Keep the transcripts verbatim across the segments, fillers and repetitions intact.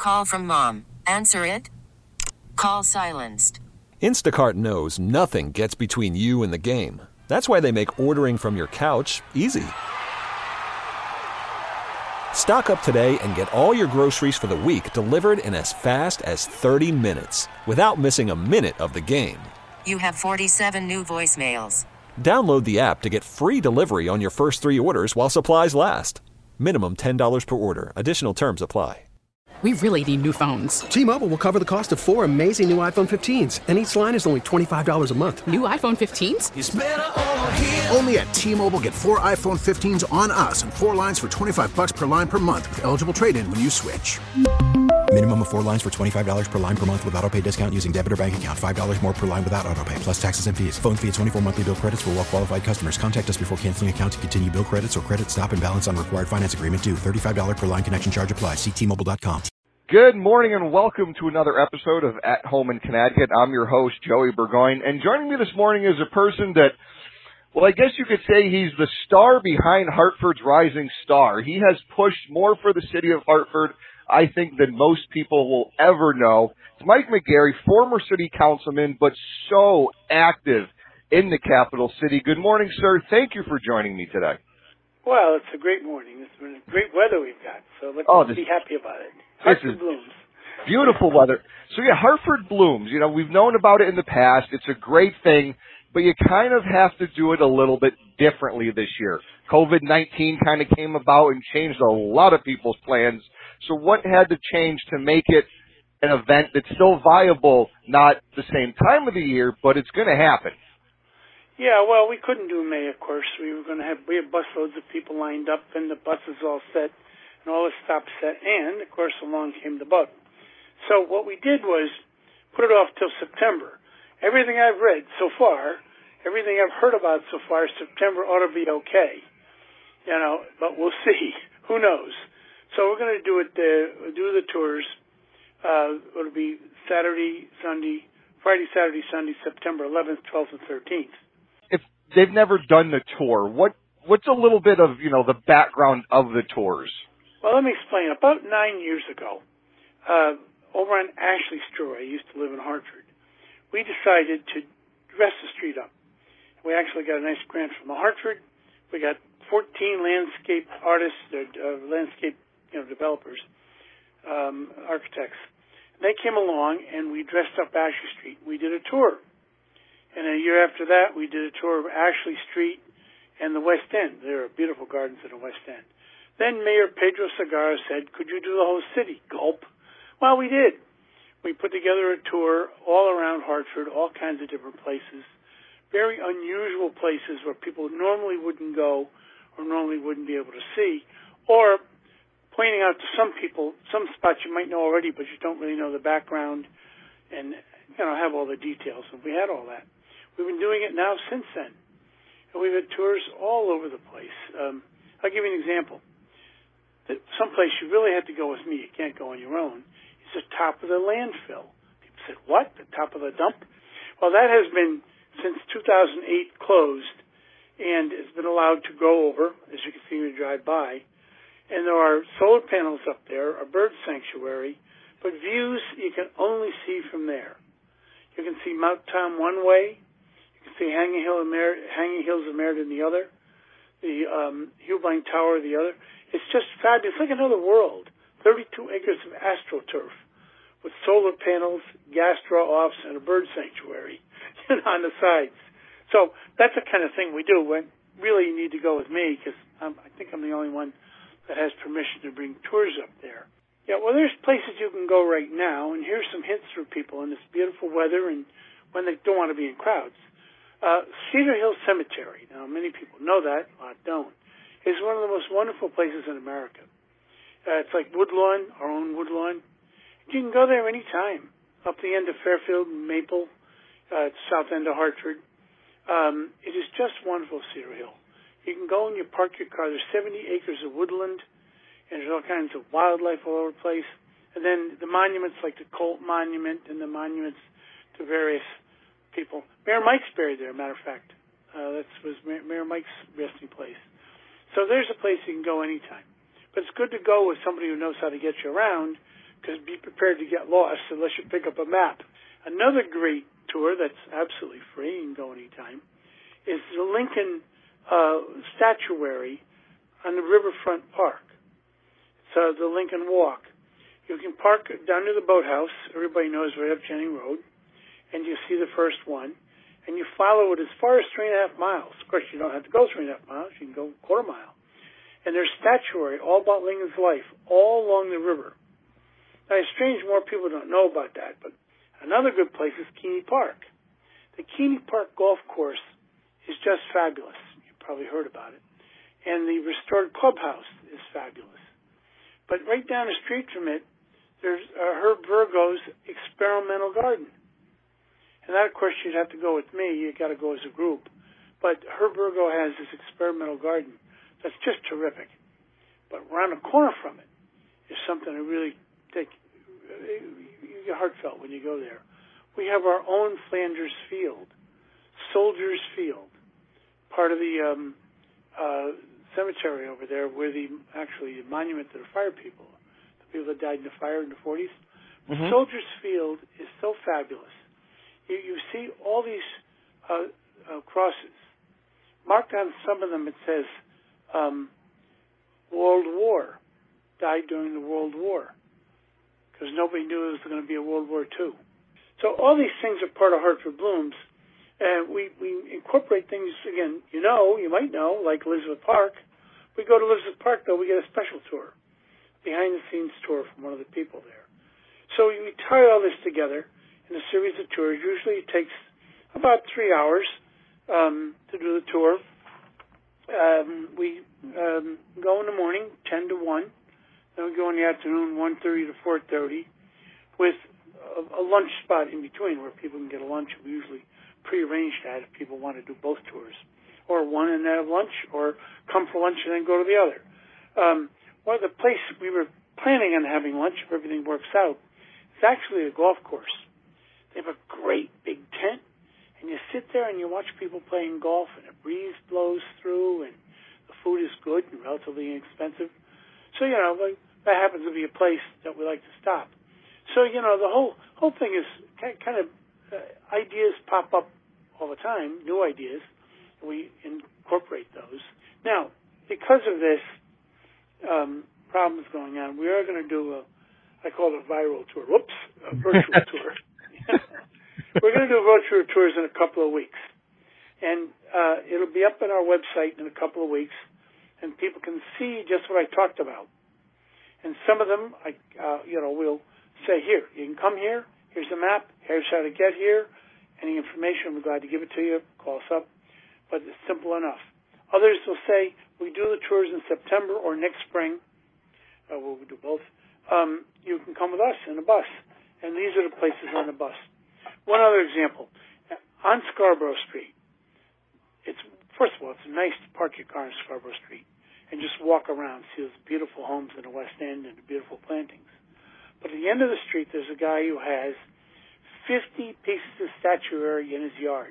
Call from mom. Answer it. Call silenced. Instacart knows nothing gets between you and the game. That's why they make ordering from your couch easy. Stock up today and get all your groceries for the week delivered in as fast as thirty minutes without missing a minute of the game. You have forty-seven new voicemails. Download the app to get free delivery on your first three orders while supplies last. Minimum ten dollars per order. Additional terms apply. We really need new phones. T-Mobile will cover the cost of four amazing new iPhone fifteens, and each line is only twenty-five dollars a month. New iPhone fifteens? It's better over here. Only at T-Mobile, get four iPhone fifteens on us and four lines for twenty-five bucks per line per month with eligible trade-in when you switch. Minimum of four lines for twenty-five dollars per line per month with autopay discount using debit or bank account. five dollars more per line without autopay, plus taxes and fees. Phone fee at twenty-four monthly bill credits for well-qualified customers. Contact us before canceling account to continue bill credits or credit stop and balance on required finance agreement due. thirty-five dollars per line connection charge applies. See T Mobile dot com. Good morning and welcome to another episode of At Home in Connecticut. I'm your host, Joey Burgoyne, and joining me this morning is a person that, well, I guess you could say he's the star behind Hartford's rising star. He has pushed more for the city of Hartford, I think, than most people will ever know. It's Mike McGarry, former city councilman, but so active in the capital city. Good morning, sir. Thank you for joining me today. Well, it's a great morning. It's been great weather we've got, so let's oh, this, be happy about it. This Hartford is blooms. Beautiful weather. So, yeah, Hartford blooms. You know, we've known about it in the past. It's a great thing, but you kind of have to do it a little bit differently this year. COVID nineteen kind of came about and changed a lot of people's plans. So what had to change to make it an event that's still viable, not the same time of the year, but it's going to happen? Yeah, well, we couldn't do May, of course. We were going to have, we had busloads of people lined up and the buses all set and all the stops set. And, of course, along came the bug. So what we did was put it off till September. Everything I've read so far, everything I've heard about so far, September ought to be okay. You know, but we'll see. Who knows? So we're going to do it, uh, do the tours. Uh, it'll be Saturday, Sunday, Friday, Saturday, Sunday, September eleventh, twelfth, and thirteenth. If they've never done the tour, what what's a little bit of, you know, the background of the tours? Well, let me explain. About nine years ago, uh, over on Ashley Street, I used to live in Hartford, we decided to dress the street up. We actually got a nice grant from the Hartford. We got fourteen landscape artists, uh, landscape you know, developers, um, architects. They came along and we dressed up Ashley Street. We did a tour. And a year after that, we did a tour of Ashley Street and the West End. There are beautiful gardens in the West End. Then Mayor Pedro Segarra said, could you do the whole city? Gulp. Well, we did. We put together a tour all around Hartford, all kinds of different places, very unusual places where people normally wouldn't go or normally wouldn't be able to see, or pointing out to some people some spots you might know already, but you don't really know the background and, you know, have all the details. And we had all that. We've been doing it now since then. And we've had tours all over the place. Um, I'll give you an example. Some place you really have to go with me, you can't go on your own, is the top of the landfill. People said, what? The top of the dump? Well, that has been, since two thousand eight, closed, and it's been allowed to go over, as you can see when you drive by. And there are solar panels up there, a bird sanctuary, but views you can only see from there. You can see Mount Tom one way, you can see Hanging, Hill of Mer- Hanging Hills of Meriden the other, the um, Hubline Tower the other. It's just fabulous. It's like another world. thirty-two acres of astroturf with solar panels, gas draw-offs, and a bird sanctuary on the sides. So that's the kind of thing we do. When really you need to go with me because I think I'm the only one that has permission to bring tours up there. Yeah, well, there's places you can go right now, and here's some hints for people in this beautiful weather and when they don't want to be in crowds. Uh, Cedar Hill Cemetery, now many people know that, a lot don't, is one of the most wonderful places in America. Uh, it's like Woodlawn, our own Woodlawn. You can go there anytime, up the end of Fairfield and Maple, uh, south end of Hartford. Um, it is just wonderful, Cedar Hill. You can go and you park your car. There's seventy acres of woodland, and there's all kinds of wildlife all over the place. And then the monuments, like the Colt Monument and the monuments to various people. Mayor Mike's buried there, matter of fact. Uh, that was Mayor Mike's resting place. So there's a place you can go anytime. But it's good to go with somebody who knows how to get you around, because be prepared to get lost unless you pick up a map. Another great tour that's absolutely free, you can go anytime, is the Lincoln uh, Statuary on the Riverfront Park. It's uh, the Lincoln Walk. You can park down to the boathouse. Everybody knows right up Jennings Road. And you see the first one. And you follow it as far as three and a half miles. Of course, you don't have to go three and a half miles. You can go a quarter mile. And there's statuary all about Lincoln's life, all along the river. Now, it's strange more people don't know about that, but another good place is Keeney Park. The Keeney Park Golf Course is just fabulous. You've probably heard about it. And the restored clubhouse is fabulous. But right down the street from it, there's uh, Herb Virgo's experimental garden. And that, of course, you'd have to go with me. You've got to go as a group. But Herb Virgo has this experimental garden that's just terrific. But around the corner from it is something I really think you get heartfelt when you go there. We have our own Flanders Field, Soldiers Field, part of the um, uh, cemetery over there, where the actually the monument to the fire people, the people that died in the fire in the forties. Mm-hmm. Soldiers Field is so fabulous. You, you see all these uh, uh, crosses. Marked on some of them, it says um, World War, died during the World War, because nobody knew there was going to be a World War Two. So all these things are part of Hartford Blooms. And we, we incorporate things, again, you know, you might know, like Elizabeth Park. We go to Elizabeth Park, though, we get a special tour, behind-the-scenes tour from one of the people there. So we tie all this together in a series of tours. Usually it takes about three hours um, to do the tour. Um, we um, go in the morning, ten to one. Then we go in the afternoon, one thirty to four thirty, with a, a lunch spot in between where people can get a lunch. We usually prearrange that if people want to do both tours, or one and then have lunch, or come for lunch and then go to the other. Um, one of the places we were planning on having lunch, if everything works out, is actually a golf course. They have a great big tent, and you sit there and you watch people playing golf, and a breeze blows through, and the food is good and relatively inexpensive. So, you know, like, that happens to be a place that we like to stop. So, you know, the whole whole thing is kind of uh, ideas pop up all the time, new ideas. We incorporate those. Now, because of this um, problems going on, we are going to do a, I call it a viral tour. Whoops, a virtual tour. We're going to do virtual tours in a couple of weeks. And uh, it'll be up on our website in a couple of weeks, and people can see just what I talked about. And some of them, I, uh, you know, we'll say, here, you can come here. Here's the map. Here's how to get here. Any information, we're glad to give it to you. Call us up. But it's simple enough. Others will say, we do the tours in September or next spring. Uh, we'll do both. Um, you can come with us in a bus. And these are the places on the bus. One other example. On Scarborough Street, it's first of all, it's nice to park your car on Scarborough Street and just walk around, see those beautiful homes in the West End and the beautiful plantings. But at the end of the street, there's a guy who has fifty pieces of statuary in his yard.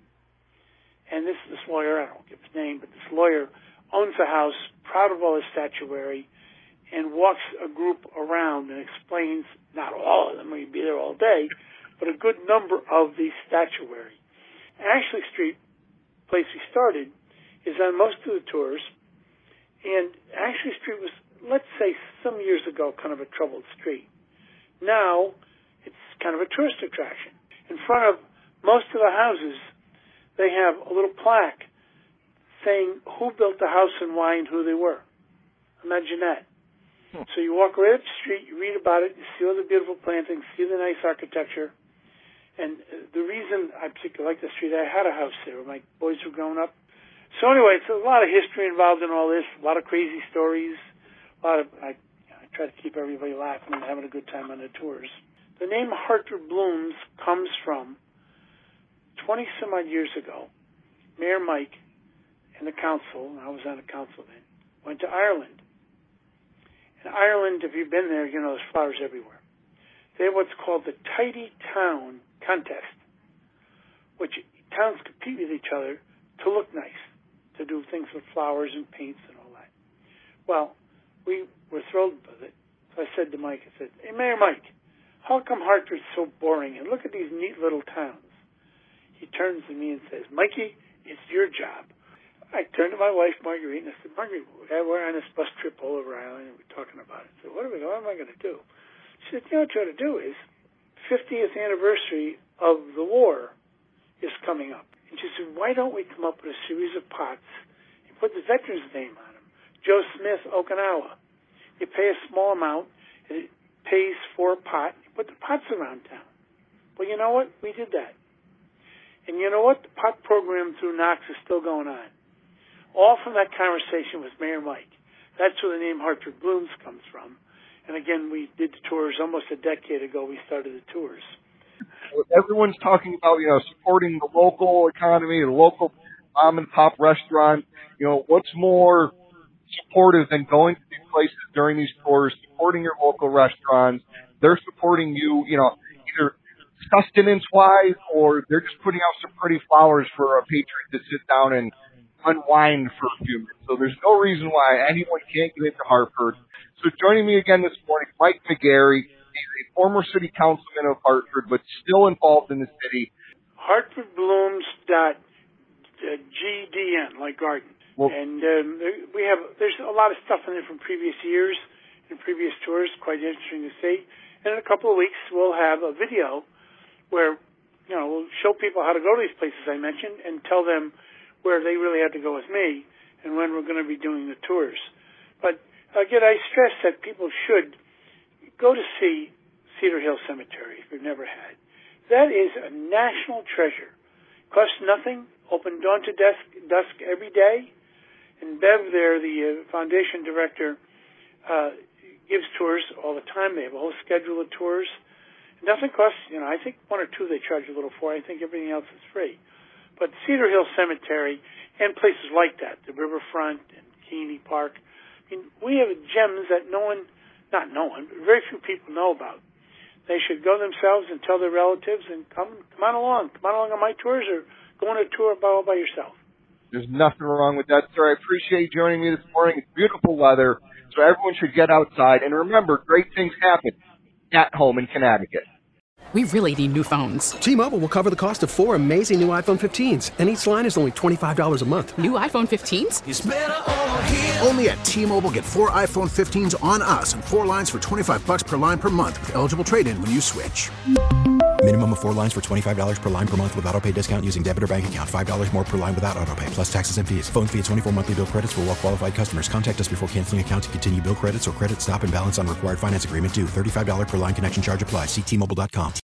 And this this lawyer, I don't give his name, but this lawyer owns a house, proud of all his statuary, and walks a group around and explains, not all of them, we'd be there all day, but a good number of these statuary. Ashley Street, place we started, is on most of the tours, and Ashley Street was, let's say, some years ago, kind of a troubled street. Now, it's kind of a tourist attraction. In front of most of the houses, they have a little plaque saying who built the house and why and who they were. Imagine that. Hmm. So you walk right up the street, you read about it, you see all the beautiful plantings, see the nice architecture. And the reason I particularly like the street, I had a house there when my boys were growing up. So anyway, it's a lot of history involved in all this, a lot of crazy stories, a lot of, I, I try to keep everybody laughing and having a good time on the tours. The name Hartford Blooms comes from twenty some odd years ago. Mayor Mike and the council, and I was on the council then, went to Ireland. In Ireland, if you've been there, you know there's flowers everywhere. They have what's called the Tidy Town Contest, which towns compete with each other to look nice, to do things with flowers and paints and all that. Well, we were thrilled with it. So I said to Mike, I said, hey, Mayor Mike, how come Hartford's so boring? And look at these neat little towns. He turns to me and says, Mikey, it's your job. I turned to my wife, Marguerite, and I said, Marguerite, we're on this bus trip all over Ireland, and we're talking about it. I said, what, are we, what am I going to do? She said, you know what you ought to do is, fiftieth anniversary of the war is coming up. And she said, why don't we come up with a series of pots and put the veteran's name on them? Joe Smith, Okinawa. You pay a small amount, and it pays for a pot. You put the pots around town. Well, you know what? We did that. And you know what? The pot program through Knox is still going on. All from that conversation with Mayor Mike. That's where the name Hartford Blooms comes from. And again, we did the tours almost a decade ago. We started the tours. Everyone's talking about, you know, supporting the local economy, the local mom and pop restaurant. You know, what's more supportive than going to these places during these tours, supporting your local restaurants? They're supporting you, you know, either sustenance-wise or they're just putting out some pretty flowers for a patron to sit down and unwind for a few minutes. So there's no reason why anyone can't get into Hartford. So joining me again this morning, Mike McGarry. He's a former city councilman of Hartford, but still involved in the city. Hartford Blooms dot G D N, like garden. Well, and um, we have there's a lot of stuff in there from previous years and previous tours. Quite interesting to see. And in a couple of weeks, we'll have a video where you know we'll show people how to go to these places I mentioned and tell them where they really have to go with me and when we're going to be doing the tours. But again, I stress that people should go to see Cedar Hill Cemetery if you've never had. That is a national treasure. Costs nothing, open dawn to dusk, dusk every day. And Bev there, the uh, foundation director, uh, gives tours all the time. They have a whole schedule of tours. Nothing costs, you know, I think one or two they charge a little for. I think everything else is free. But Cedar Hill Cemetery and places like that, the Riverfront and Keeney Park, I mean, we have gems that no one, not no one, but very few people know about. They should go themselves and tell their relatives and come come on along. Come on along on my tours or go on a tour all by yourself. There's nothing wrong with that, sir. I appreciate you joining me this morning. It's beautiful weather, so everyone should get outside. And remember, great things happen at home in Connecticut. We really need new phones. T-Mobile will cover the cost of four amazing new iPhone fifteens, and each line is only twenty-five dollars a month. New iPhone fifteens? It's better over here. Only at T-Mobile, get four iPhone fifteens on us and four lines for twenty-five bucks per line per month with eligible trade-in when you switch. Minimum of four lines for twenty-five dollars per line per month with autopay discount using debit or bank account. five dollars more per line without autopay, plus taxes and fees. Phone fee at twenty-four monthly bill credits for well-qualified customers. Contact us before canceling account to continue bill credits or credit stop and balance on required finance agreement due. thirty-five dollars per line connection charge applies. See T Mobile dot com.